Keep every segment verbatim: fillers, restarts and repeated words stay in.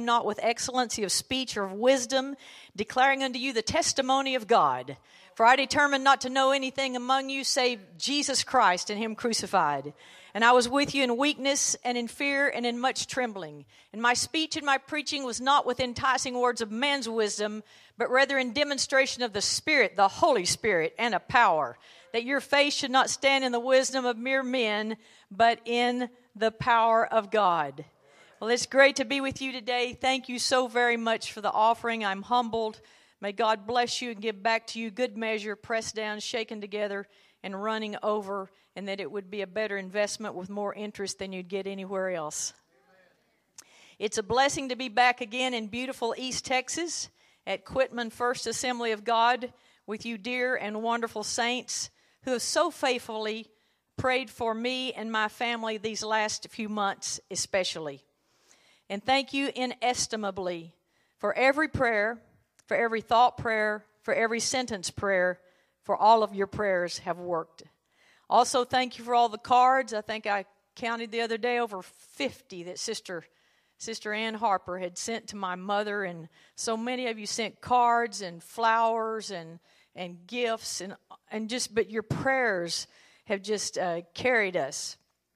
not with excellency of speech or of wisdom, declaring unto you the testimony of God. For I determined not to know anything among you save Jesus Christ and him crucified. And I was with you in weakness and in fear and in much trembling. And my speech and my preaching was not with enticing words of man's wisdom, but rather in demonstration of the Spirit, the Holy Spirit, and of power, that your faith should not stand in the wisdom of mere men, but in the power of God. Well, it's great to be with you today. Thank you so very much for the offering. I'm humbled. May God bless you and give back to you good measure, pressed down, shaken together, and running over, and that it would be a better investment with more interest than you'd get anywhere else. Amen. It's a blessing to be back again in beautiful East Texas at Quitman First Assembly of God with you dear and wonderful saints who have so faithfully prayed for me and my family these last few months especially. And thank you inestimably for every prayer, for every thought prayer, for every sentence prayer, for all of your prayers have worked. Also, thank you for all the cards. I think I counted the other day over fifty that Sister Sister Ann Harper had sent to my mother, and so many of you sent cards and flowers and and gifts and and just but your prayers have just uh, carried us.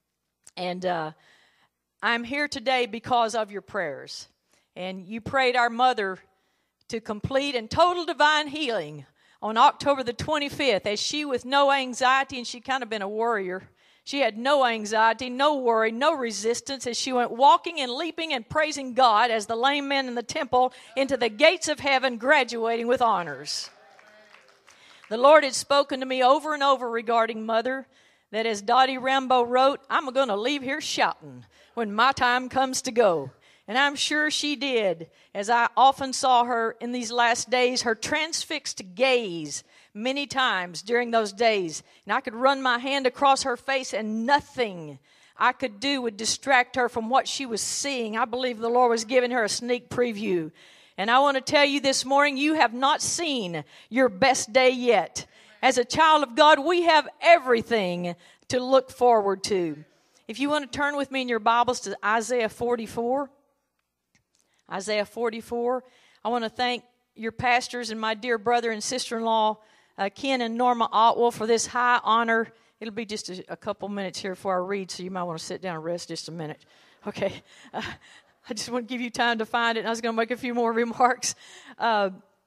And uh, I'm here today because of your prayers. And you prayed our mother to complete and total divine healing on October the twenty-fifth, as she, with no anxiety, and she kind of been a worrier, she had no anxiety, no worry, no resistance, as she went walking and leaping and praising God as the lame man in the temple into the gates of heaven, graduating with honors. The Lord had spoken to me over and over regarding Mother, that as Dottie Rambo wrote, I'm going to leave here shouting when my time comes to go. And I'm sure she did, as I often saw her in these last days, her transfixed gaze many times during those days. And I could run my hand across her face and nothing I could do would distract her from what she was seeing. I believe the Lord was giving her a sneak preview. And I want to tell you this morning, you have not seen your best day yet. As a child of God, we have everything to look forward to. If you want to turn with me in your Bibles to Isaiah forty-four. Isaiah forty-four. I want to thank your pastors and my dear brother and sister-in-law, uh, Ken and Norma Otwell, for this high honor. It'll be just a, a couple minutes here before I read, so you might want to sit down and rest just a minute. Okay. Uh, I just want to give you time to find it, and I was going to make a few more remarks. Uh,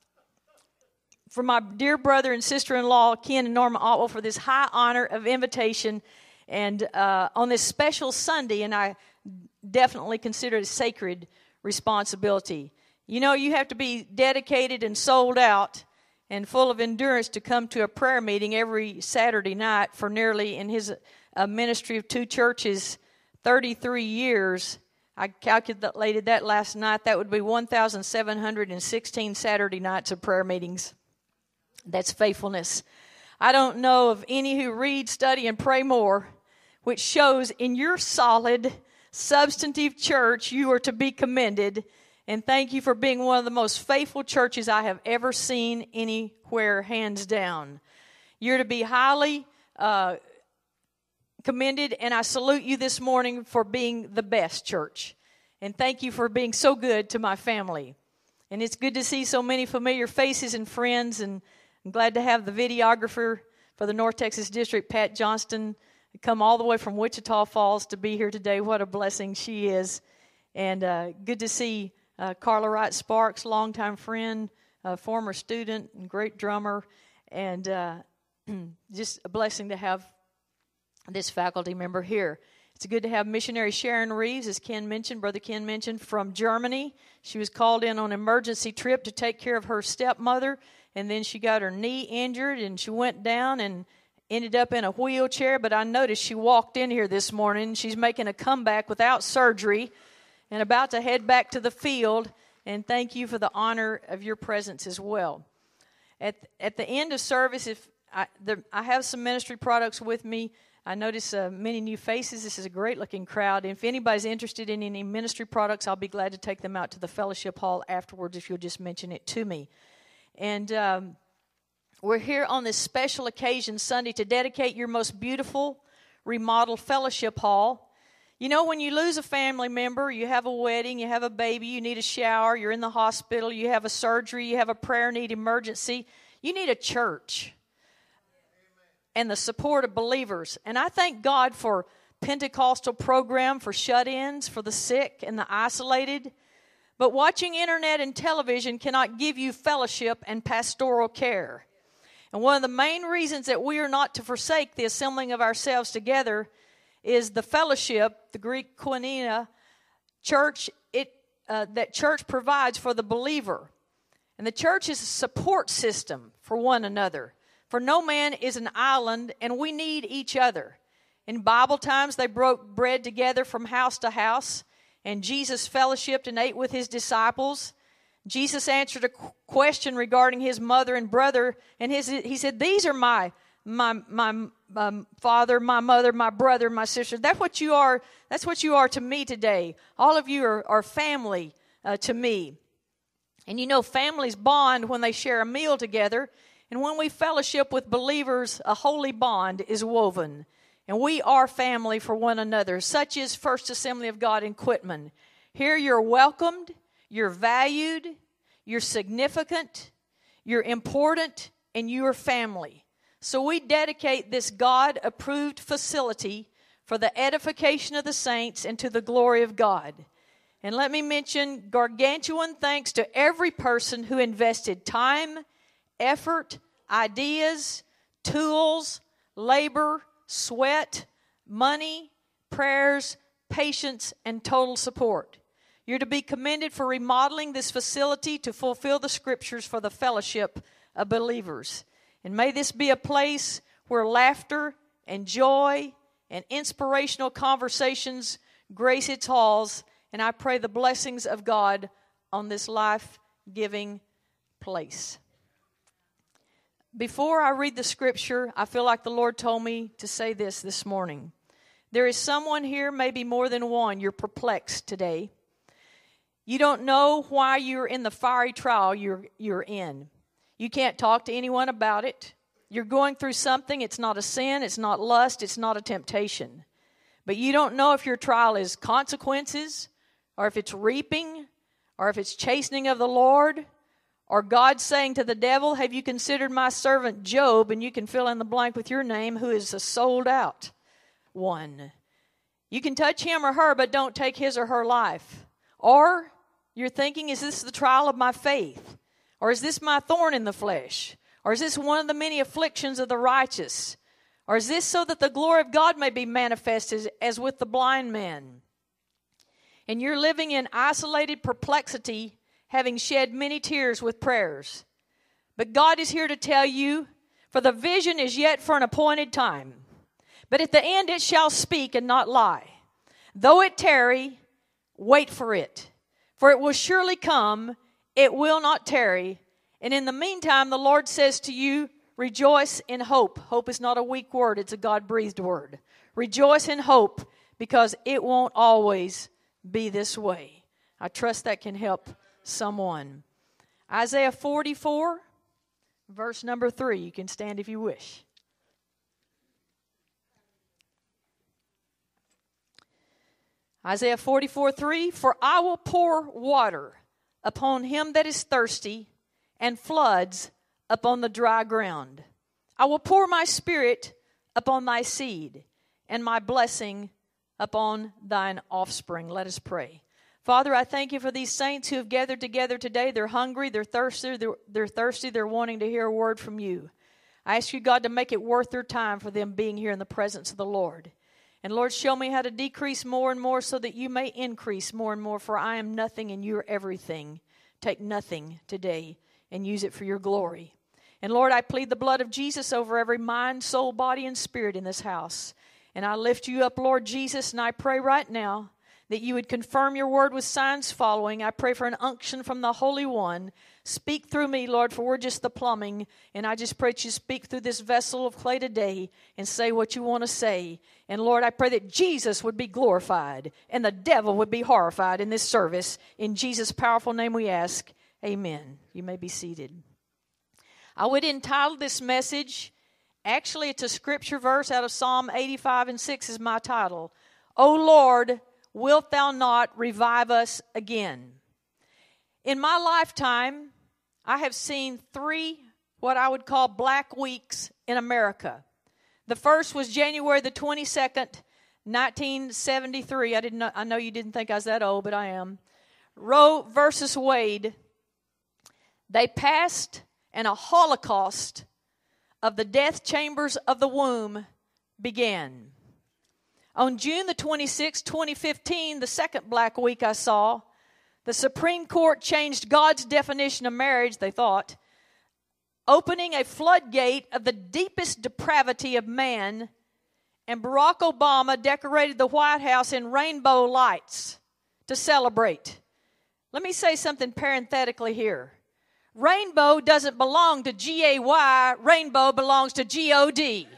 for my dear brother and sister-in-law, Ken and Norma Otwell, for this high honor of invitation, and uh, on this special Sunday, and I definitely consider it a sacred responsibility. You know, you have to be dedicated and sold out and full of endurance to come to a prayer meeting every Saturday night for nearly, in his uh, ministry of two churches, thirty-three years. I calculated that last night. That would be one thousand seven hundred sixteen Saturday nights of prayer meetings. That's faithfulness. I don't know of any who read, study, and pray more, which shows in your solid, substantive church, you are to be commended. And thank you for being one of the most faithful churches I have ever seen anywhere, hands down. You're to be highly uh, commended, and I salute you this morning for being the best church. And thank you for being so good to my family. And it's good to see so many familiar faces and friends, and I'm glad to have the videographer for the North Texas District, Pat Johnston, come all the way from Wichita Falls to be here today. What a blessing she is. And uh, good to see uh, Carla Wright Sparks, longtime friend, uh, former student, and great drummer. And uh, just a blessing to have this faculty member here. It's good to have missionary Sharon Reeves, as Ken mentioned, Brother Ken mentioned, from Germany. She was called in on an emergency trip to take care of her stepmother, and then she got her knee injured, and she went down and ended up in a wheelchair. But I noticed she walked in here this morning. She's making a comeback without surgery and about to head back to the field, and thank you for the honor of your presence as well. At, at the end of service, if I, the, I have some ministry products with me. I notice uh, many new faces. This is a great-looking crowd. If anybody's interested in any ministry products, I'll be glad to take them out to the fellowship hall afterwards if you'll just mention it to me. And um, we're here on this special occasion Sunday to dedicate your most beautiful remodeled fellowship hall. You know, when you lose a family member, you have a wedding, you have a baby, you need a shower, you're in the hospital, you have a surgery, you have a prayer need emergency, you need a church and the support of believers. And I thank God for Pentecostal program for shut-ins, for the sick and the isolated. But watching internet and television cannot give you fellowship and pastoral care. And one of the main reasons that we are not to forsake the assembling of ourselves together is the fellowship, the Greek koinonia, church, it, uh, that church provides for the believer. And the church is a support system for one another. For no man is an island, and we need each other. In Bible times, they broke bread together from house to house, and Jesus fellowshiped and ate with his disciples. Jesus answered a question regarding his mother and brother, and his, he said, these are my My my um, father, my mother, my brother, my sister. That's what you are. That's what you are to me today. All of you are, are family uh, to me. And you know, families bond when they share a meal together. And when we fellowship with believers, a holy bond is woven. And we are family for one another. Such is First Assembly of God in Quitman. Here you're welcomed, you're valued, you're significant, you're important, and you are family. So we dedicate this God-approved facility for the edification of the saints and to the glory of God. And let me mention gargantuan thanks to every person who invested time, effort, ideas, tools, labor, sweat, money, prayers, patience, and total support. You're to be commended for remodeling this facility to fulfill the scriptures for the fellowship of believers. And may this be a place where laughter and joy and inspirational conversations grace its halls. And I pray the blessings of God on this life-giving place. Before I read the scripture, I feel like the Lord told me to say this this morning. There is someone here, maybe more than one, you're perplexed today. You don't know why you're in the fiery trial you're, you're in. You can't talk to anyone about it. You're going through something. It's not a sin. It's not lust. It's not a temptation. But you don't know if your trial is consequences, or if it's reaping, or if it's chastening of the Lord, or God saying to the devil, have you considered my servant Job? And you can fill in the blank with your name, who is a sold out one. You can touch him or her, but don't take his or her life. Or you're thinking, is this the trial of my faith? Or is this my thorn in the flesh? Or is this one of the many afflictions of the righteous? Or is this so that the glory of God may be manifested as with the blind man? And you're living in isolated perplexity, having shed many tears with prayers. But God is here to tell you, for the vision is yet for an appointed time. But at the end it shall speak and not lie. Though it tarry, wait for it. For it will surely come, it will not tarry. And in the meantime, the Lord says to you, rejoice in hope. Hope is not a weak word, it's a God-breathed word. Rejoice in hope, because it won't always be this way. I trust that can help someone. Isaiah forty-four, verse number three. You can stand if you wish. Isaiah forty-four, three, for I will pour water upon him that is thirsty, and floods upon the dry ground. I will pour my spirit upon thy seed, and my blessing upon thine offspring. Let us pray. Father, I thank you for these saints who have gathered together today. They're hungry, they're thirsty, they're, they're thirsty, they're wanting to hear a word from you. I ask you, God, to make it worth their time for them being here in the presence of the Lord. And Lord, show me how to decrease more and more so that you may increase more and more, for I am nothing and you are everything. Take nothing today and use it for your glory. And Lord, I plead the blood of Jesus over every mind, soul, body, and spirit in this house. And I lift you up, Lord Jesus, and I pray right now that you would confirm your word with signs following. I pray for an unction from the Holy One. Speak through me, Lord, for we're just the plumbing. And I just pray that you speak through this vessel of clay today and say what you want to say. And Lord, I pray that Jesus would be glorified and the devil would be horrified in this service. In Jesus' powerful name we ask, amen. You may be seated. I would entitle this message, actually it's a scripture verse out of Psalm eighty-five and six is my title. O Lord, wilt thou not revive us again? In my lifetime, I have seen three what I would call black weeks in America. The first was January the twenty-second, nineteen seventy-three. I didn't know, I know you didn't think I was that old, but I am. Roe versus Wade. They passed, and a holocaust of the death chambers of the womb began. On June the twenty-sixth, twenty fifteen, the second black week I saw, the Supreme Court changed God's definition of marriage, they thought, opening a floodgate of the deepest depravity of man, and Barack Obama decorated the White House in rainbow lights to celebrate. Let me say something parenthetically here. Rainbow doesn't belong to G A Y. Rainbow belongs to G O D.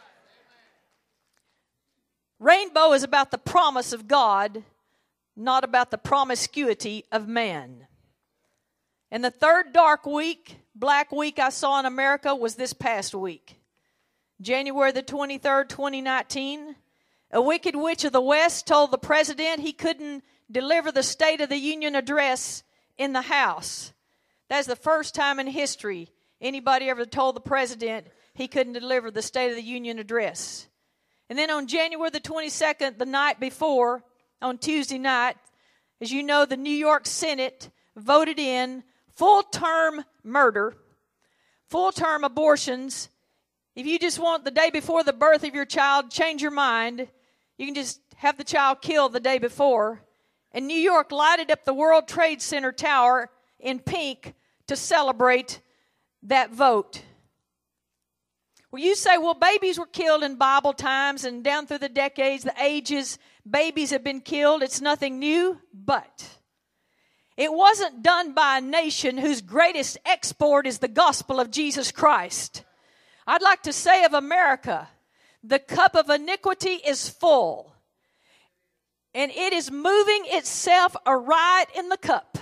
Rainbow is about the promise of God, not about the promiscuity of man. And the third dark week, black week I saw in America was this past week. January the twenty-third, twenty nineteen. A wicked witch of the West told the president he couldn't deliver the State of the Union address in the House. That's the first time in history anybody ever told the president he couldn't deliver the State of the Union address. And then on January the twenty-second, the night before, on Tuesday night, as you know, the New York Senate voted in full-term murder, full-term abortions. If you just want the day before the birth of your child, change your mind, you can just have the child killed the day before. And New York lighted up the World Trade Center tower in pink to celebrate that vote. Well, you say, well, babies were killed in Bible times and down through the decades, the ages, babies have been killed. It's nothing new, but it wasn't done by a nation whose greatest export is the gospel of Jesus Christ. I'd like to say of America, the cup of iniquity is full, and it is moving itself aright in the cup.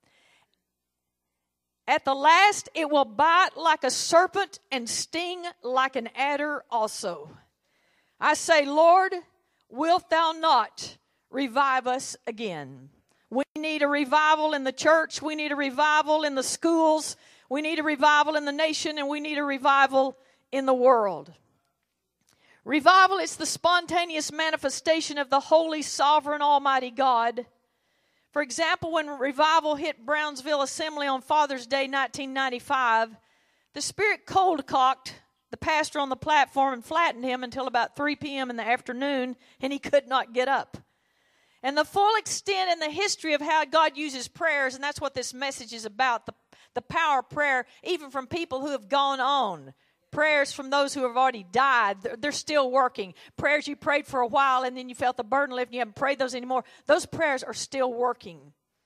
At the last, it will bite like a serpent and sting like an adder also. I say, Lord, wilt thou not revive us again? We need a revival in the church. We need a revival in the schools. We need a revival in the nation, and we need a revival in the world. Revival is the spontaneous manifestation of the holy, sovereign, almighty God. For example, when revival hit Brownsville Assembly on Father's Day nineteen ninety-five, the Spirit cold-cocked the pastor on the platform and flattened him until about three p.m. in the afternoon, and he could not get up. And the full extent and the history of how God uses prayers, and that's what this message is about, the, the power of prayer, even from people who have gone on. Prayers from those who have already died, they're, they're still working. Prayers you prayed for a while and then you felt the burden lift and you haven't prayed those anymore. Those prayers are still working.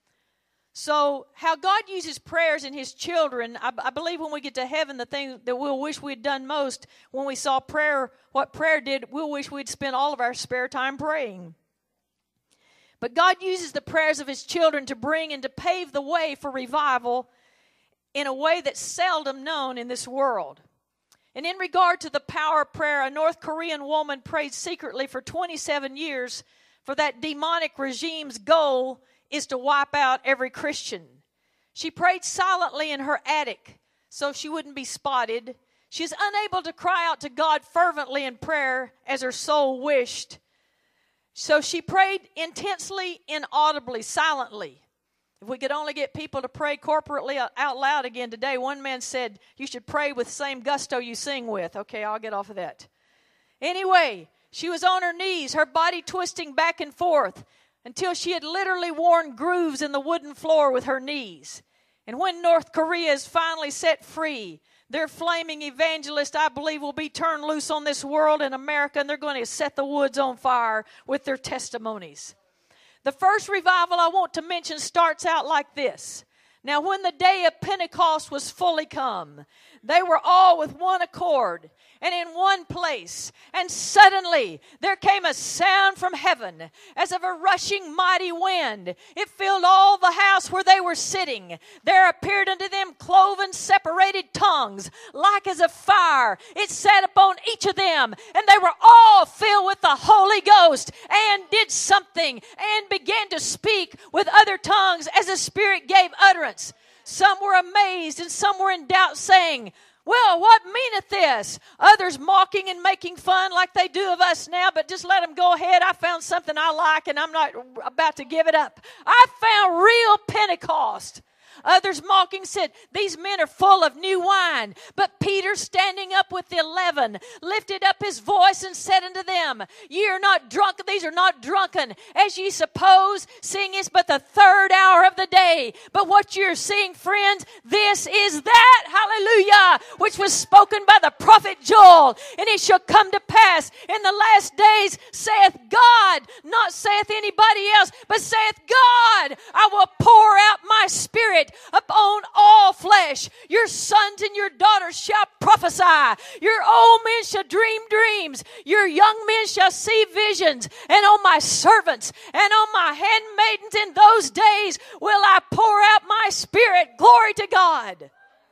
So how God uses prayers in His children, I, I believe when we get to heaven, the thing that we'll wish we'd done most when we saw prayer, what prayer did, we'll wish we'd spent all of our spare time praying. But God uses the prayers of His children to bring and to pave the way for revival in a way that's seldom known in this world. And in regard to the power of prayer, a North Korean woman prayed secretly for twenty-seven years for that demonic regime's goal is to wipe out every Christian. She prayed silently in her attic so she wouldn't be spotted. She is unable to cry out to God fervently in prayer as her soul wished. So she prayed intensely, inaudibly, silently. If we could only get people to pray corporately out loud again today. One man said, you should pray with the same gusto you sing with. Okay, I'll get off of that. Anyway, she was on her knees, her body twisting back and forth until she had literally worn grooves in the wooden floor with her knees. And when North Korea is finally set free, their flaming evangelist, I believe, will be turned loose on this world in America, and they're going to set the woods on fire with their testimonies. The first revival I want to mention starts out like this. Now, when the day of Pentecost was fully come, they were all with one accord and in one place. And suddenly there came a sound from heaven as of a rushing mighty wind. It filled all the house where they were sitting. There appeared unto them cloven, separated tongues, like as a fire. It sat upon each of them, and they were all filled with the Holy Ghost, and did something, and began to speak with other tongues as the Spirit gave utterance. Some were amazed, and some were in doubt, saying, well, what meaneth this? Others mocking and making fun like they do of us now, but just let them go ahead. I found something I like, and I'm not about to give it up. I found real Pentecost. Others mocking said, these men are full of new wine. But Peter, standing up with the eleven, lifted up his voice and said unto them, ye are not drunken, these are not drunken, as ye suppose, seeing it's but the third hour of the day. But what you're seeing, friends, this is that, hallelujah, which was spoken by the prophet Joel. And it shall come to pass in the last days, saith God, not saith anybody else, but saith God, I will pour out my Spirit upon all flesh. Your sons and your daughters shall prophesy. Your old men shall dream dreams. Your young men shall see visions. And on my servants and on my handmaidens in those days will I pour out my Spirit. Glory to God.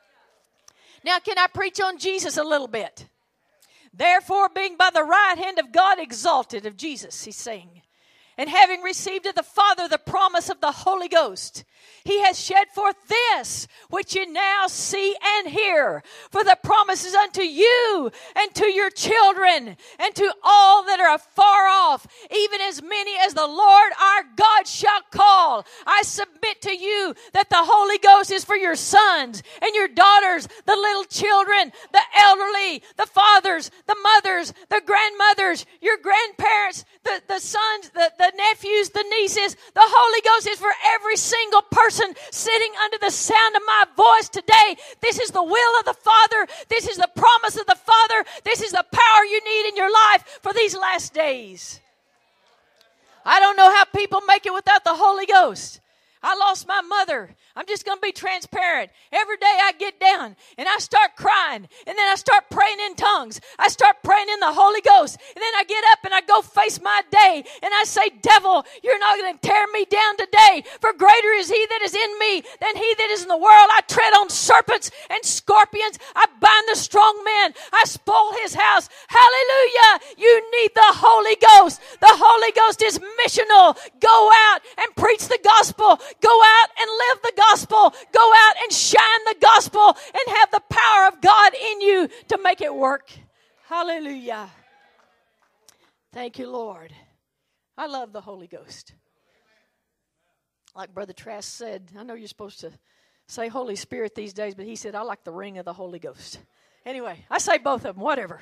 Now, can I preach on Jesus a little bit? Therefore, being by the right hand of God exalted, of Jesus, he's saying, and having received of the Father the promise of the Holy Ghost, he has shed forth this, which you now see and hear. For the promises unto you and to your children and to all that are afar off, even as many as the Lord our God shall call. I submit to you that the Holy Ghost is for your sons and your daughters, the little children, the elderly, the fathers, the mothers, the grandmothers, your grandparents, the, the sons, the, the nephews, the nieces. The Holy Ghost is for every single person sitting under the sound of my voice today. This is the will of the Father. This is the promise of the Father. This is the power you need in your life for these last days. I don't know how people make it without the Holy Ghost. I lost my mother. I'm just going to be transparent. Every day I get down and I start crying, and then I start praying in tongues. I start praying in the Holy Ghost, and then I get up and I go face my day, and I say, devil, you're not going to tear me down today, for greater is he that is in me than he that is in the world. I tread on serpents and scorpions. I bind the strong man. I spoil his house. Hallelujah. You need the Holy Ghost. The Holy Ghost is missional. Go out and preach the gospel. Go out and live the gospel. Go out and shine the gospel and have the power of God in you to make it work. Hallelujah. Thank you, Lord. I love the Holy Ghost. Like Brother Trask said, I know you're supposed to say Holy Spirit these days, but he said, I like the ring of the Holy Ghost. Anyway, I say both of them, whatever.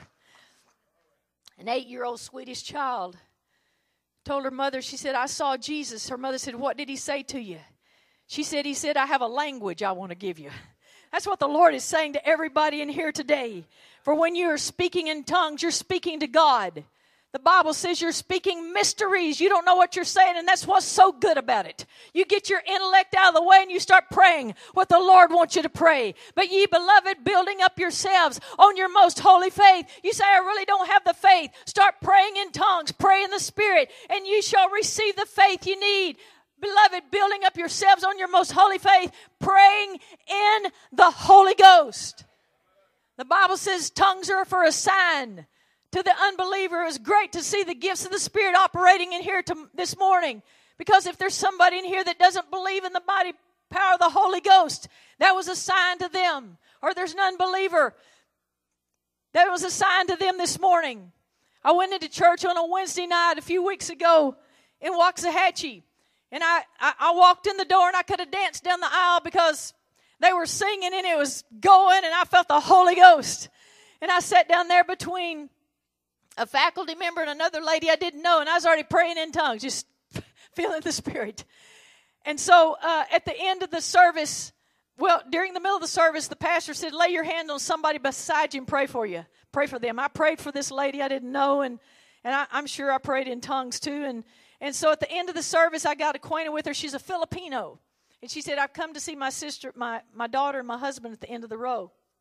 An eight-year-old Swedish child told her mother, she said, I saw Jesus. Her mother said, what did he say to you? She said, he said, I have a language I want to give you. That's what the Lord is saying to everybody in here today. For when you are speaking in tongues, you're speaking to God. The Bible says you're speaking mysteries. You don't know what you're saying, and that's what's so good about it. You get your intellect out of the way and you start praying what the Lord wants you to pray. But ye beloved, building up yourselves on your most holy faith. You say, I really don't have the faith. Start praying in tongues. Pray in the Spirit, and you shall receive the faith you need. Beloved, building up yourselves on your most holy faith, praying in the Holy Ghost. The Bible says tongues are for a sign. To the unbeliever, it was great to see the gifts of the Spirit operating in here to, this morning. Because if there's somebody in here that doesn't believe in the mighty power of the Holy Ghost, that was a sign to them. Or there's an unbeliever, that was a sign to them this morning. I went into church on a Wednesday night a few weeks ago in Waxahachie. And I, I, I walked in the door and I could have danced down the aisle because they were singing and it was going, and I felt the Holy Ghost. And I sat down there between a faculty member and another lady I didn't know, and I was already praying in tongues, just feeling the Spirit. And so uh, at the end of the service, well, during the middle of the service, the pastor said, lay your hand on somebody beside you and pray for you. Pray for them. I prayed for this lady I didn't know, and, and I, I'm sure I prayed in tongues too. And, and so at the end of the service, I got acquainted with her. She's a Filipino. And she said, I've come to see my sister, my, my daughter and my husband at the end of the row.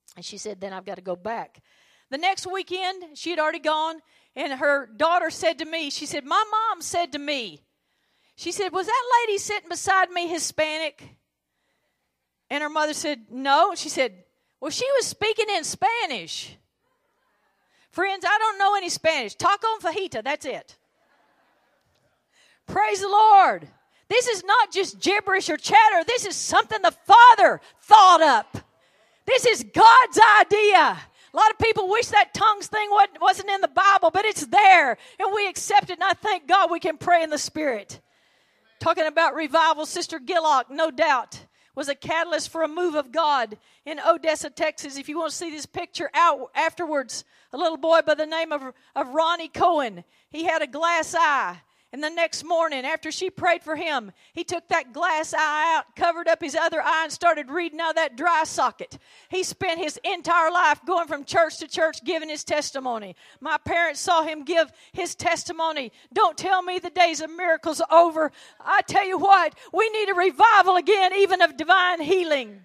And she said, then I've got to go back. The next weekend, she had already gone, and her daughter said to me, she said, my mom said to me, she said, was that lady sitting beside me Hispanic? And her mother said, no. She said, well, she was speaking in Spanish. Friends, I don't know any Spanish. Taco and fajita, that's it. Praise the Lord. This is not just gibberish or chatter. This is something the Father thought up. This is God's idea. A lot of people wish that tongues thing wasn't in the Bible, but it's there. And we accept it, and I thank God we can pray in the Spirit. Talking about revival, Sister Gillock, no doubt, was a catalyst for a move of God in Odessa, Texas. If you want to see this picture out afterwards, a little boy by the name of, of Ronnie Cohen, he had a glass eye. And the next morning, after she prayed for him, he took that glass eye out, covered up his other eye, and started reading out of that dry socket. He spent his entire life going from church to church giving his testimony. My parents saw him give his testimony. Don't tell me the days of miracles are over. I tell you what, we need a revival again, even of divine healing.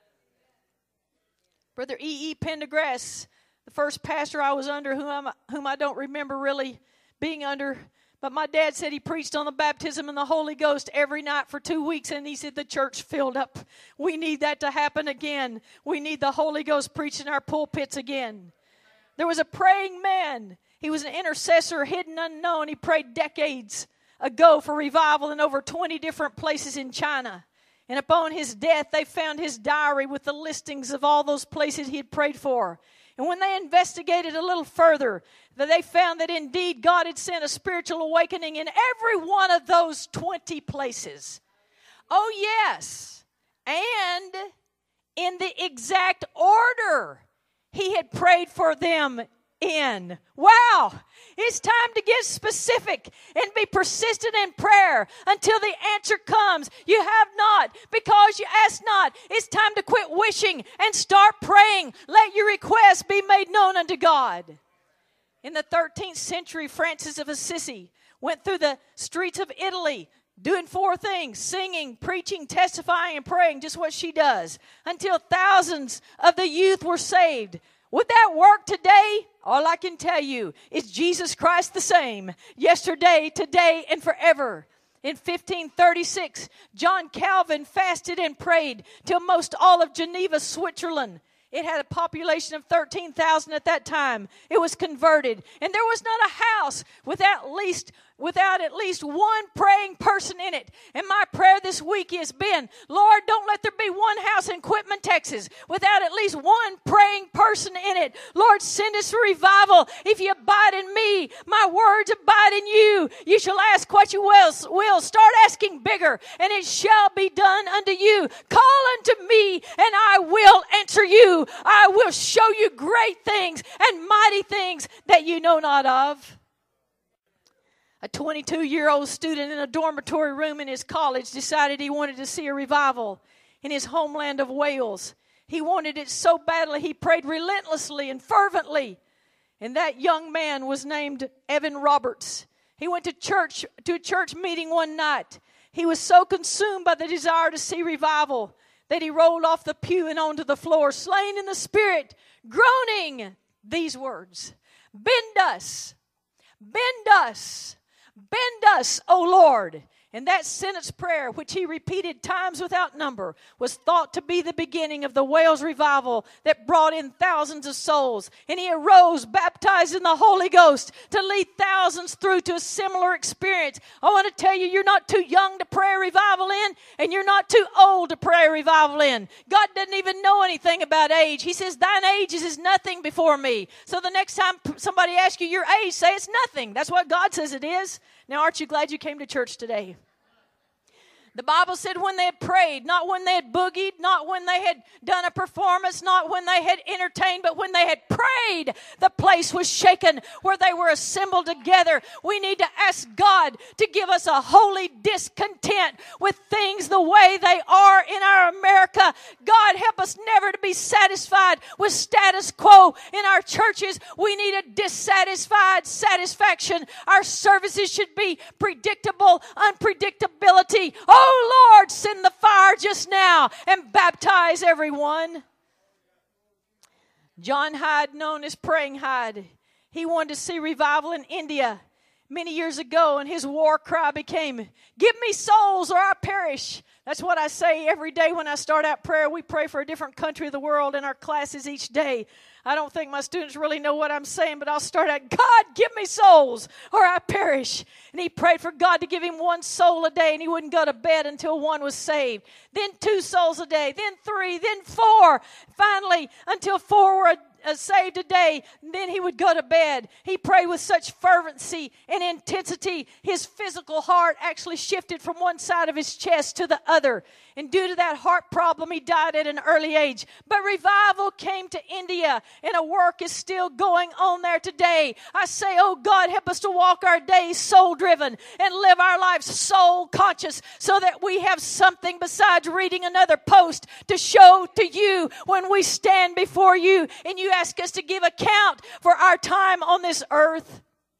Brother E E. Pendergrass, the first pastor I was under, whom, I'm, whom I don't remember really being under, but my dad said he preached on the baptism in the Holy Ghost every night for two weeks, and he said the church filled up. We need that to happen again. We need the Holy Ghost preaching in our pulpits again. There was a praying man. He was an intercessor, hidden, unknown. He prayed decades ago for revival in over twenty different places in China. And upon his death, they found his diary with the listings of all those places he had prayed for. And when they investigated a little further, they found that indeed God had sent a spiritual awakening in every one of those twenty places. Oh, yes. And in the exact order he had prayed for them in. Wow. It's time to get specific and be persistent in prayer until the answer comes. You have not because you ask not. It's time to quit wishing and start praying. Let your requests be made known unto God. In the thirteenth century, Francis of Assisi went through the streets of Italy doing four things: singing, preaching, testifying, and praying, just what she does, until thousands of the youth were saved. Would that work today? All I can tell you is Jesus Christ the same, yesterday, today, and forever. In fifteen thirty-six, John Calvin fasted and prayed till most all of Geneva, Switzerland. It had a population of thirteen thousand at that time. It was converted. And there was not a house without least without at least one praying person in it. And my prayer this week has been, Lord, don't let there be one house in Quitman, Texas without at least one praying person in it. Lord, send us a revival. If you abide in me, my words abide in you. You shall ask what you will. will. Start asking bigger, and it shall be done unto you. Call unto me, and I will answer you. I will show you great things and mighty things that you know not of. A twenty-two-year-old student in a dormitory room in his college decided he wanted to see a revival in his homeland of Wales. He wanted it so badly he prayed relentlessly and fervently. And that young man was named Evan Roberts. He went to church to a church meeting one night. He was so consumed by the desire to see revival that he rolled off the pew and onto the floor, slain in the spirit, groaning these words: "Bend us, bend us, bend us, O Lord." And that sentence prayer, which he repeated times without number, was thought to be the beginning of the Wales revival that brought in thousands of souls. And he arose, baptized in the Holy Ghost, to lead thousands through to a similar experience. I want to tell you, you're not too young to pray a revival in, and you're not too old to pray a revival in. God doesn't even know anything about age. He says, thine age is as nothing before me. So the next time somebody asks you your age, say it's nothing. That's what God says it is. Now, aren't you glad you came to church today? The Bible said when they had prayed, not when they had boogied, not when they had done a performance, not when they had entertained, but when they had prayed, the place was shaken where they were assembled together. We need to ask God to give us a holy discontent with things the way they are in our America. God, help us never to be satisfied with status quo in our churches. We need a dissatisfied satisfaction. Our services should be predictable unpredictability. Oh, Oh, Lord, send the fire just now and baptize everyone. John Hyde, known as Praying Hyde, he wanted to see revival in India many years ago, and his war cry became, "Give me souls or I perish." That's what I say every day when I start out prayer. We pray for a different country of the world in our classes each day. I don't think my students really know what I'm saying, but I'll start out, "God, give me souls or I perish." And he prayed for God to give him one soul a day, and he wouldn't go to bed until one was saved. Then two souls a day, then three, then four. Finally, until four were Uh, saved a day, and then he would go to bed. He prayed with such fervency and intensity, his physical heart actually shifted from one side of his chest to the other. And due to that heart problem, he died at an early age. But revival came to India, and a work is still going on there today. I say, oh God, help us to walk our days soul-driven and live our lives soul-conscious, so that we have something besides reading another post to show to you when we stand before you and you ask us to give account for our time on this earth.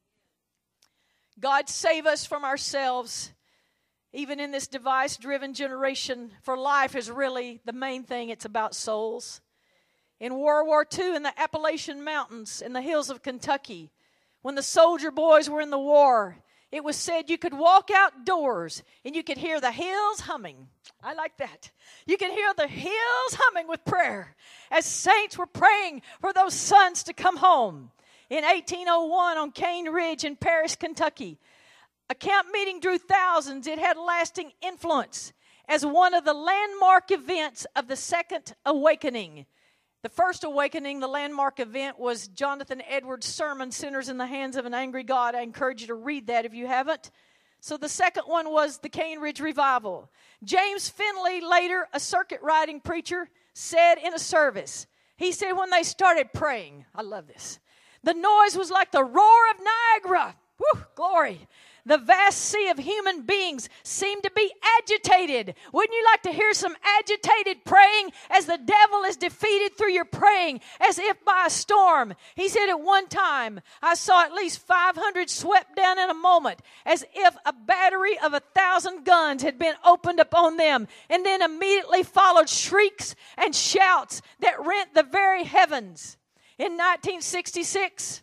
God, save us from ourselves. Even in this device-driven generation, for life is really the main thing. It's about souls. In World War Two, in the Appalachian Mountains, in the hills of Kentucky, when the soldier boys were in the war, it was said you could walk outdoors and you could hear the hills humming. I like that. You could hear the hills humming with prayer as saints were praying for those sons to come home. In eighteen oh one on Cane Ridge in Paris, Kentucky, a camp meeting drew thousands. It had lasting influence as one of the landmark events of the Second Awakening. The first awakening, the landmark event, was Jonathan Edwards' sermon, "Sinners in the Hands of an Angry God." I encourage you to read that if you haven't. So the second one was the Cane Ridge Revival. James Finley, later a circuit riding preacher, said in a service, he said when they started praying, I love this, the noise was like the roar of Niagara. Woo, glory. The vast sea of human beings seemed to be agitated. Wouldn't you like to hear some agitated praying as the devil is defeated through your praying as if by a storm? He said at one time, I saw at least five hundred swept down in a moment as if a battery of a thousand guns had been opened upon them. And then immediately followed shrieks and shouts that rent the very heavens. In nineteen sixty-six,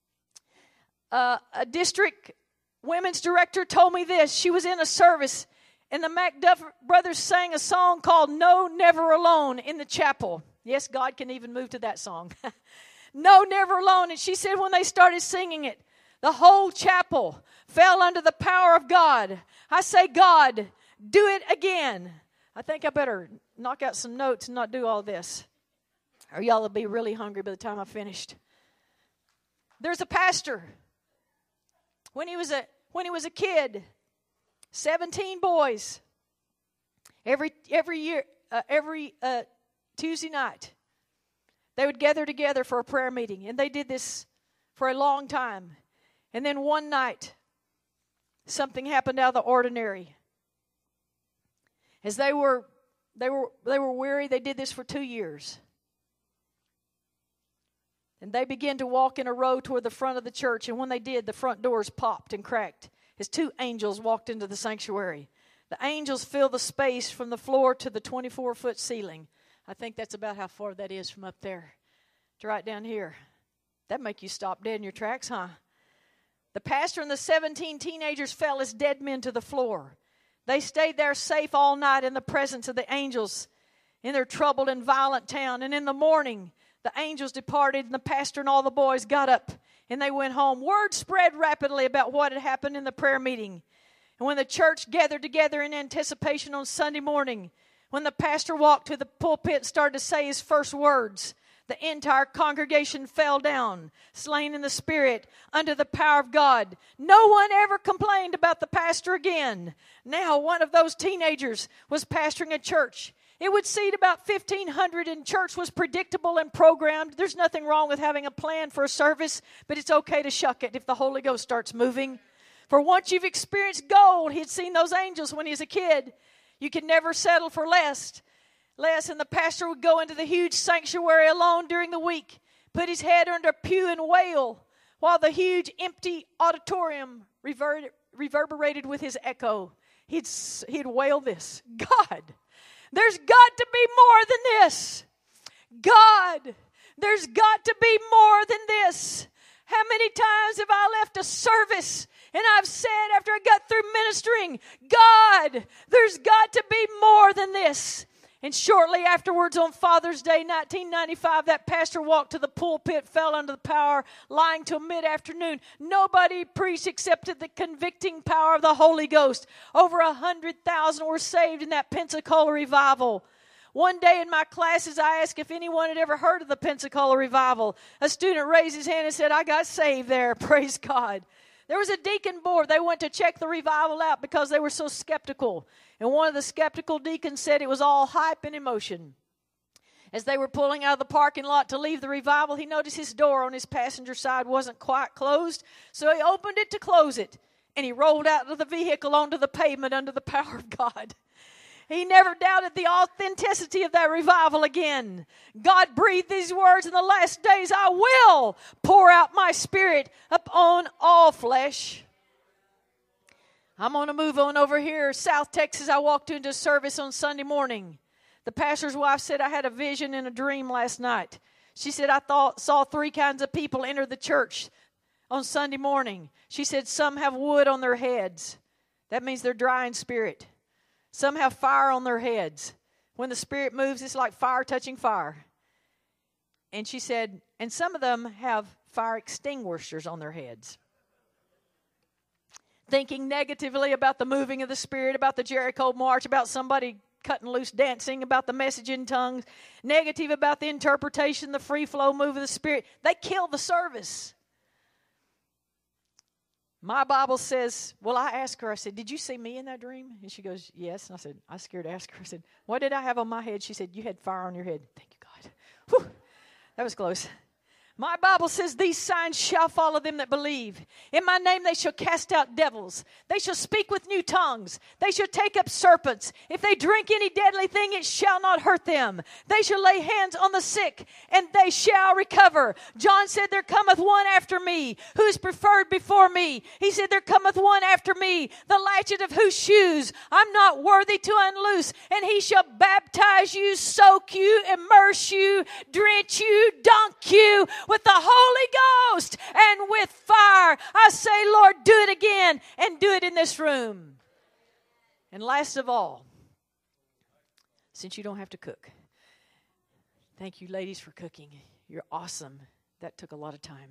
uh, a district women's director told me this. She was in a service, and the MacDuff brothers sang a song called "No, Never Alone" in the chapel. Yes, God can even move to that song. "No, Never Alone." And she said when they started singing it, the whole chapel fell under the power of God. I say, God, do it again. I think I better knock out some notes and not do all this, or y'all will be really hungry by the time I finished. There's a pastor. When he was a when he was a kid, seventeen boys. Every every year, uh, every uh, Tuesday night, they would gather together for a prayer meeting, and they did this for a long time. And then one night, something happened out of the ordinary. As they were they were they were weary, they did this for two years. And they began to walk in a row toward the front of the church. And when they did, the front doors popped and cracked as two angels walked into the sanctuary. The angels filled the space from the floor to the twenty-four foot ceiling. I think that's about how far that is from up there to right down here. That'd make you stop dead in your tracks, huh? The pastor and the seventeen teenagers fell as dead men to the floor. They stayed there safe all night in the presence of the angels in their troubled and violent town. And in the morning, the angels departed, and the pastor and all the boys got up, and they went home. Word spread rapidly about what had happened in the prayer meeting. And when the church gathered together in anticipation on Sunday morning, when the pastor walked to the pulpit and started to say his first words, the entire congregation fell down, slain in the Spirit, under the power of God. No one ever complained about the pastor again. Now, one of those teenagers was pastoring a church. It would seat about fifteen hundred, and church was predictable and programmed. There's nothing wrong with having a plan for a service, but it's okay to shuck it if the Holy Ghost starts moving. For once you've experienced gold, he'd seen those angels when he was a kid. You can never settle for less. Less, and the pastor would go into the huge sanctuary alone during the week, put his head under a pew and wail, while the huge empty auditorium rever- reverberated with his echo. He'd, he'd wail this, God, there's got to be more than this. God, There's got to be more than this. How many times have I left a service and I've said after I got through ministering, God, there's got to be more than this. And shortly afterwards on Father's Day, nineteen ninety-five, that pastor walked to the pulpit, fell under the power, lying till mid-afternoon. Nobody preached except the convicting power of the Holy Ghost. Over a hundred thousand were saved in that Pensacola revival. One day in my classes, I asked if anyone had ever heard of the Pensacola revival. A student raised his hand and said, I got saved there. Praise God. There was a deacon board. They went to check the revival out because they were so skeptical. And one of the skeptical deacons said it was all hype and emotion. As they were pulling out of the parking lot to leave the revival, he noticed his door on his passenger side wasn't quite closed. So he opened it to close it. And he rolled out of the vehicle onto the pavement under the power of God. He never doubted the authenticity of that revival again. God breathed these words, in the last days I will pour out my spirit upon all flesh. I'm going to move on over here. South Texas, I walked into service on Sunday morning. The pastor's wife said, I had a vision and a dream last night. She said, I thought saw three kinds of people enter the church on Sunday morning. She said, some have wood on their heads. That means they're dry in spirit. Some have fire on their heads. When the Spirit moves, it's like fire touching fire. And she said, and some of them have fire extinguishers on their heads. Thinking negatively about the moving of the Spirit, about the Jericho March, about somebody cutting loose dancing, about the message in tongues, negative about the interpretation, the free flow move of the Spirit. They killed the service. My Bible says, well, I asked her, I said, did you see me in that dream? And she goes, yes. And I said, I was scared to ask her. I said, what did I have on my head? She said, you had fire on your head. Thank you, God. Whew, that was close. My Bible says, these signs shall follow them that believe. In my name they shall cast out devils. They shall speak with new tongues. They shall take up serpents. If they drink any deadly thing, it shall not hurt them. They shall lay hands on the sick, and they shall recover. John said, there cometh one after me, who is preferred before me. He said, there cometh one after me, the latchet of whose shoes I'm not worthy to unloose. And he shall baptize you, soak you, immerse you, drench you, dunk you with the Holy Ghost and with fire. I say, Lord, do it again and do it in this room. And last of all, since you don't have to cook, thank you, ladies, for cooking. You're awesome. That took a lot of time.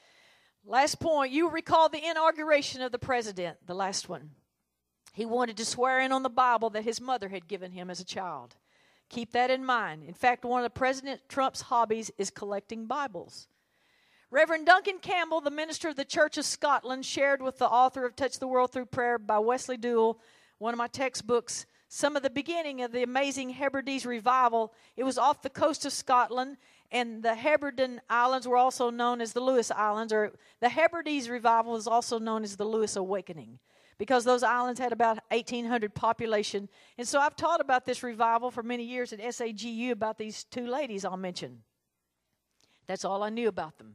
Last point, you recall the inauguration of the president, the last one. He wanted to swear in on the Bible that his mother had given him as a child. Keep that in mind. In fact, one of President Trump's hobbies is collecting Bibles. Reverend Duncan Campbell, the minister of the Church of Scotland, shared with the author of Touch the World Through Prayer by Wesley Duell, one of my textbooks, some of the beginning of the amazing Hebrides revival. It was off the coast of Scotland, and the Hebridean Islands were also known as the Lewis Islands, or the Hebrides revival is also known as the Lewis Awakening, because those islands had about eighteen hundred population. And so I've taught about this revival for many years at S A G U about these two ladies I'll mention. That's all I knew about them.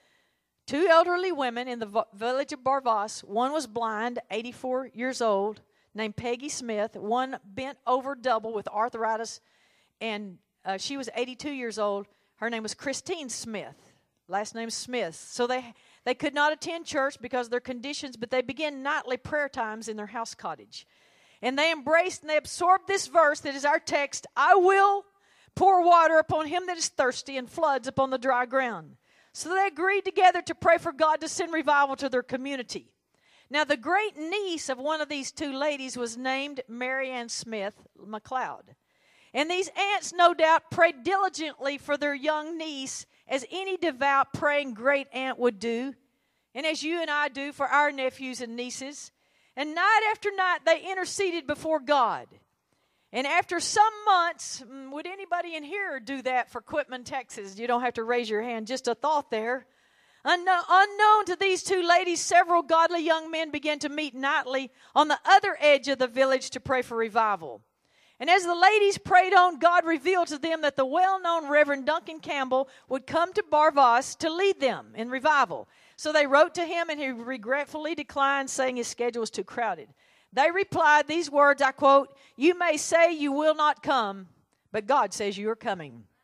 Two elderly women in the village of Barvas. One was blind, eighty-four years old, named Peggy Smith. One bent over double with arthritis, and uh, she was eighty-two years old. Her name was Christine Smith. Last name Smith. So they they could not attend church because of their conditions, but they began nightly prayer times in their house cottage. And they embraced and they absorbed this verse that is our text, I will pour water upon him that is thirsty and floods upon the dry ground. So they agreed together to pray for God to send revival to their community. Now, the great niece of one of these two ladies was named Mary Ann Smith McLeod. And these aunts, no doubt, prayed diligently for their young niece, as any devout praying great aunt would do, and as you and I do for our nephews and nieces. And night after night, they interceded before God. And after some months, would anybody in here do that for Quitman, Texas? You don't have to raise your hand, just a thought there. Unknown, unknown to these two ladies, several godly young men began to meet nightly on the other edge of the village to pray for revival. And as the ladies prayed on, God revealed to them that the well-known Reverend Duncan Campbell would come to Barvas to lead them in revival. So they wrote to him, and he regretfully declined, saying his schedule was too crowded. They replied these words, I quote, you may say you will not come, but God says you are coming.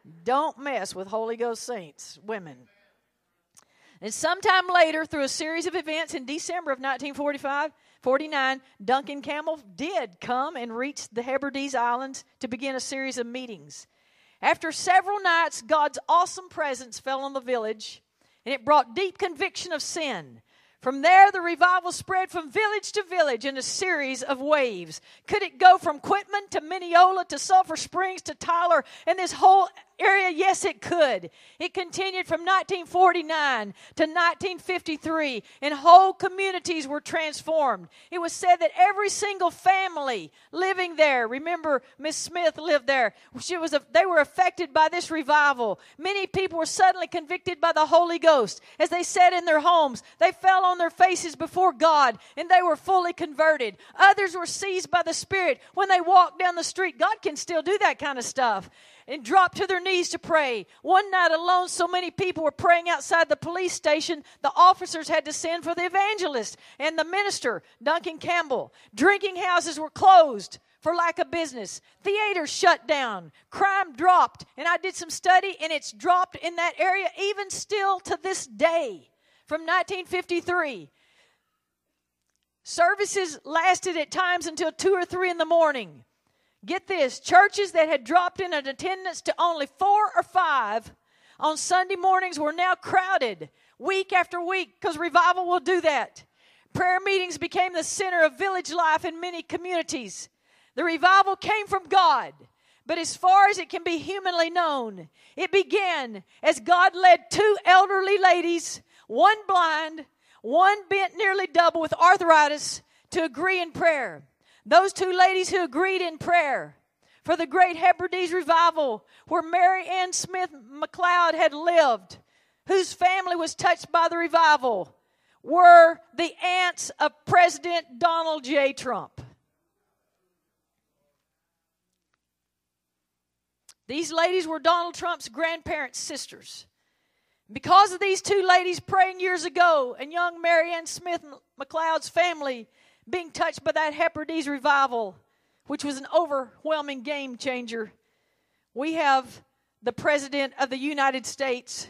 Don't mess with Holy Ghost saints, women. And sometime later, through a series of events in December of nineteen forty-five, forty-nine, Duncan Campbell did come and reach the Hebrides Islands to begin a series of meetings. After several nights, God's awesome presence fell on the village, and it brought deep conviction of sin. From there, the revival spread from village to village in a series of waves. Could it go from Quitman to Mineola to Sulphur Springs to Tyler and this whole area? Yes, it could. It continued from nineteen forty-nine to nineteen fifty-three, and whole communities were transformed. It was said that every single family living there, remember Miss Smith lived there, she was a, they were affected by this revival. Many people were suddenly convicted by the Holy Ghost. As they sat in their homes, they fell on their faces before God, and they were fully converted. Others were seized by the Spirit when they walked down the street. God can still do that kind of stuff. And dropped to their knees to pray. One night alone, so many people were praying outside the police station, the officers had to send for the evangelist and the minister, Duncan Campbell. Drinking houses were closed for lack of business. Theaters shut down. Crime dropped. And I did some study, and it's dropped in that area even still to this day from nineteen fifty-three. Services lasted at times until two or three in the morning. Get this, churches that had dropped in an attendance to only four or five on Sunday mornings were now crowded week after week, because revival will do that. Prayer meetings became the center of village life in many communities. The revival came from God, but as far as it can be humanly known, it began as God led two elderly ladies, one blind, one bent nearly double with arthritis, to agree in prayer. Those two ladies who agreed in prayer for the great Hebrides revival where Mary Ann Smith McLeod had lived, whose family was touched by the revival, were the aunts of President Donald J. Trump. These ladies were Donald Trump's grandparents' sisters. Because of these two ladies praying years ago and young Mary Ann Smith McLeod's family being touched by that Hebrides revival, which was an overwhelming game changer, we have the President of the United States,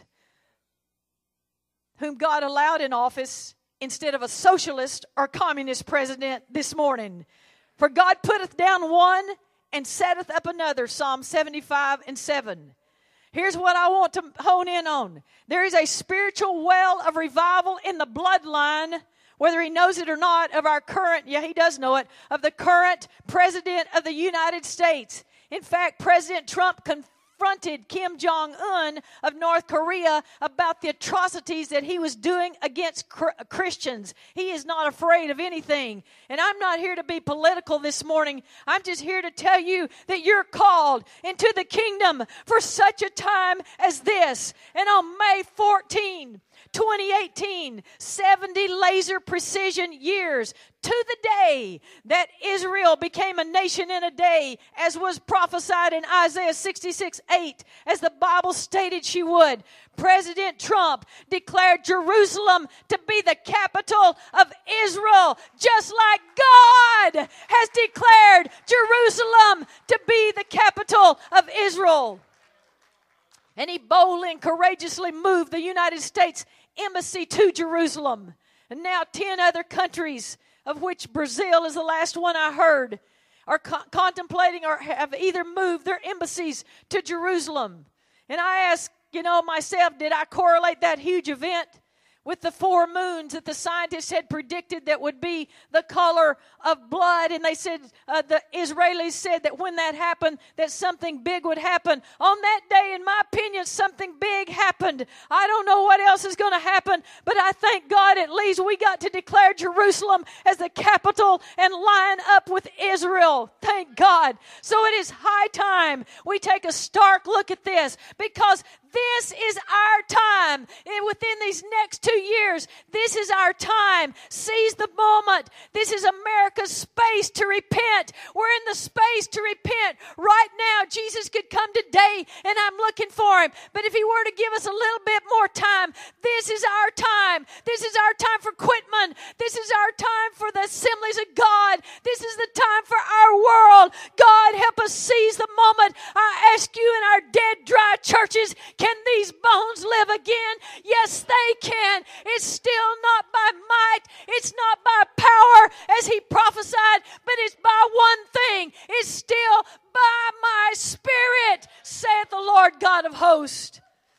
whom God allowed in office instead of a socialist or communist president this morning. For God putteth down one and setteth up another, Psalm seventy-five and seven. Here's what I want to hone in on. There is a spiritual well of revival in the bloodline, whether he knows it or not, of our current, yeah, he does know it, of the current President of the United States. In fact, President Trump confronted Kim Jong-un of North Korea about the atrocities that he was doing against Christians. He is not afraid of anything. And I'm not here to be political this morning. I'm just here to tell you that you're called into the kingdom for such a time as this. And on May fourteenth, twenty eighteen, seventy laser precision years to the day that Israel became a nation in a day, as was prophesied in Isaiah sixty-six eight, as the Bible stated she would. President Trump declared Jerusalem to be the capital of Israel, just like God has declared Jerusalem to be the capital of Israel. And he boldly and courageously moved the United States Embassy to Jerusalem. And now ten other countries, of which Brazil is the last one I heard, are co- contemplating or have either moved their embassies to Jerusalem. And I ask, you know, myself, did I correlate that huge event with the four moons that the scientists had predicted that would be the color of blood? And they said, uh, the Israelis said that when that happened, that something big would happen. On that day, in my opinion, something big happened. I don't know what else is going to happen, but I thank God at least we got to declare Jerusalem as the capital and line up with Israel. Thank God. So it is high time we take a stark look at this, because this is our time. And within these next two years, this is our time. Seize the moment. This is America's space to repent. We're in the space to repent. Right now, Jesus could come today, and I'm looking for him. But if he were to give us a little bit more time, this is our time. This is our time for Quitman. This is our time for the assemblies of God. This is the time for our world. God, help us seize the moment. I ask you in our dead, dry churches, can these bones live again? Yes, they can. It's still not by might. It's not by power as he prophesied, but it's by one thing. It's still by my Spirit, saith the Lord God of hosts.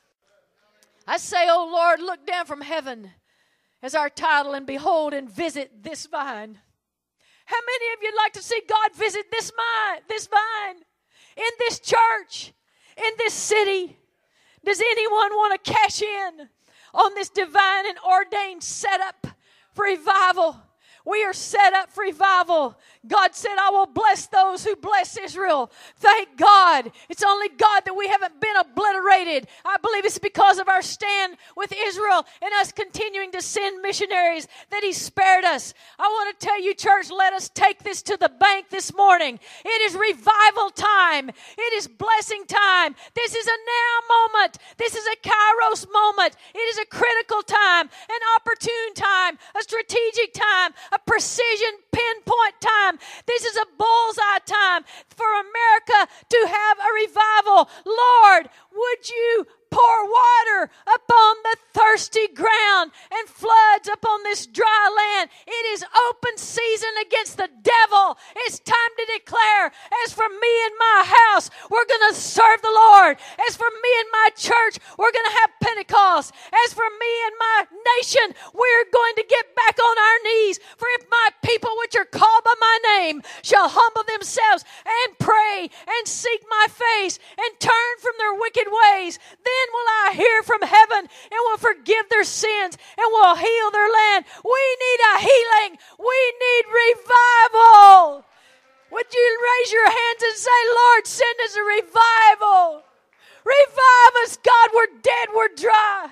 I say, oh Lord, look down from heaven as our title, and behold and visit this vine. How many of you like to see God visit this vine, this vine in this church, in this city? Does anyone want to cash in on this divine and ordained setup for revival? We are set up for revival. God said, I will bless those who bless Israel. Thank God. It's only God that we haven't been obliterated. I believe it's because of our stand with Israel and us continuing to send missionaries that he spared us. I want to tell you, church, let us take this to the bank this morning. It is revival time. It is blessing time. This is a now moment. This is a kairos moment. It is a critical time, an opportune time, a strategic time, a precision pinpoint time. This is a bullseye time for America to have a revival. Lord, would you pour water upon the thirsty ground and floods upon this dry land? It is open season against the devil. It's time to declare, as for me and my house, we're going to serve the Lord. As for me and my church, we're going to have Pentecost. As for me and my nation, we're going to get back on our knees. For if my people which are called by my name shall humble themselves and pray and seek my face and turn from their wicked ways, then will I hear from heaven and will forgive their sins and will heal their land. We need a healing. We need revival. Would you raise your hands and say, Lord, send us a revival. Revive us, God. We're dead. We're dry.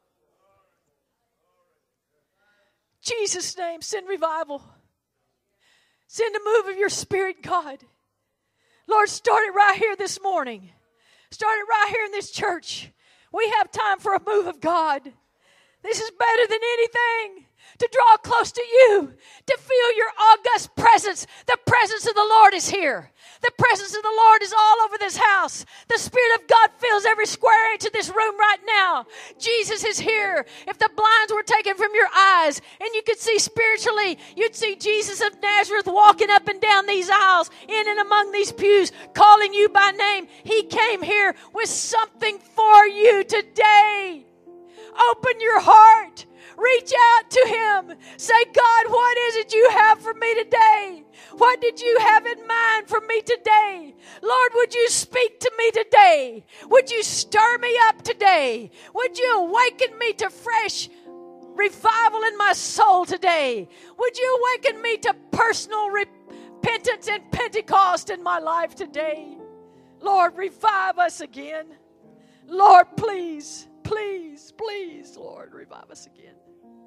Jesus' name, send revival. Send a move of your Spirit, God. Lord, start it right here this morning. Start it right here in this church. We have time for a move of God. This is better than anything. To draw close to you, to feel your august presence. The presence of the Lord is here. The presence of the Lord is all over this house. The Spirit of God fills every square inch of this room right now. Jesus is here. If the blinds were taken from your eyes and you could see spiritually, you'd see Jesus of Nazareth walking up and down these aisles, in and among these pews, calling you by name. He came here with something for you today. Open your heart. Reach out to him. Say, God, what is it you have for me today? What did you have in mind for me today? Lord, would you speak to me today? Would you stir me up today? Would you awaken me to fresh revival in my soul today? Would you awaken me to personal repentance and Pentecost in my life today? Lord, revive us again. Lord, please, please, please, Lord, revive us again.